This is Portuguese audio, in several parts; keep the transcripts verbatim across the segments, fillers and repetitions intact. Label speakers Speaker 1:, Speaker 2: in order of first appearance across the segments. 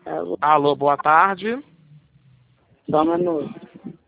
Speaker 1: Alô,
Speaker 2: Alô, boa tarde.
Speaker 1: só um minuto.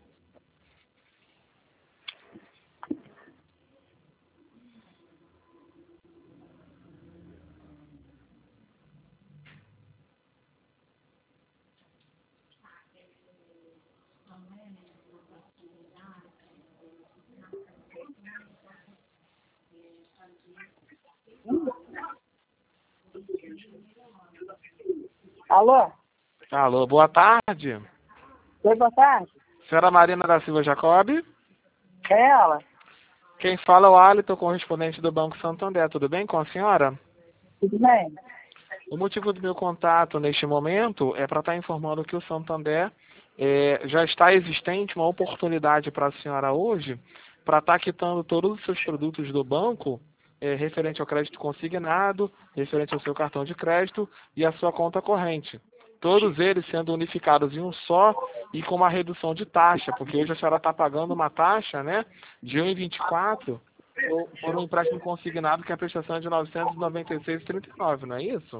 Speaker 1: Alô?
Speaker 2: Alô, boa tarde.
Speaker 1: Oi, boa tarde.
Speaker 2: Senhora Marina da Silva Jacob.
Speaker 1: É ela?
Speaker 2: Quem fala é o Alito, correspondente do Banco Santander. Tudo bem com a senhora?
Speaker 1: Tudo bem?
Speaker 2: O motivo do meu contato neste momento é para estar informando que o Santander eh, já está existente uma oportunidade para a senhora hoje para estar quitando todos os seus produtos do banco eh, referente ao crédito consignado, referente ao seu cartão de crédito e à sua conta corrente. Todos eles sendo unificados em um só e com uma redução de taxa, porque hoje a senhora está pagando uma taxa, né, de um vírgula vinte e quatro por por um empréstimo consignado que a prestação é de novecentos e noventa e seis vírgula trinta e nove, não é isso?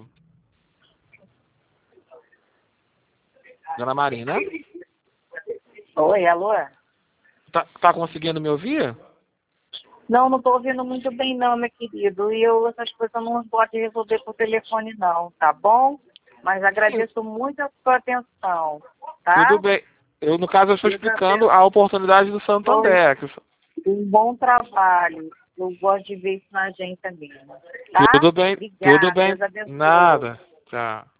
Speaker 2: Dona Marina,
Speaker 1: Oi, alô?
Speaker 2: tá, tá conseguindo me ouvir?
Speaker 1: Não, não tô ouvindo muito bem não, meu querido. E eu, essas coisas eu não posso resolver por telefone não, tá bom? Mas agradeço muito a sua atenção,
Speaker 2: Tudo
Speaker 1: tá?
Speaker 2: bem. Eu, no caso, eu estou
Speaker 1: Deus
Speaker 2: explicando a oportunidade do
Speaker 1: abençoe.
Speaker 2: Santander. que o-
Speaker 1: Um bom trabalho. Eu gosto de ver isso na agência mesmo, tá?
Speaker 2: Tudo bem, tudo
Speaker 1: Obrigada,
Speaker 2: bem.
Speaker 1: Deus abençoe.
Speaker 2: Nada. Tchau.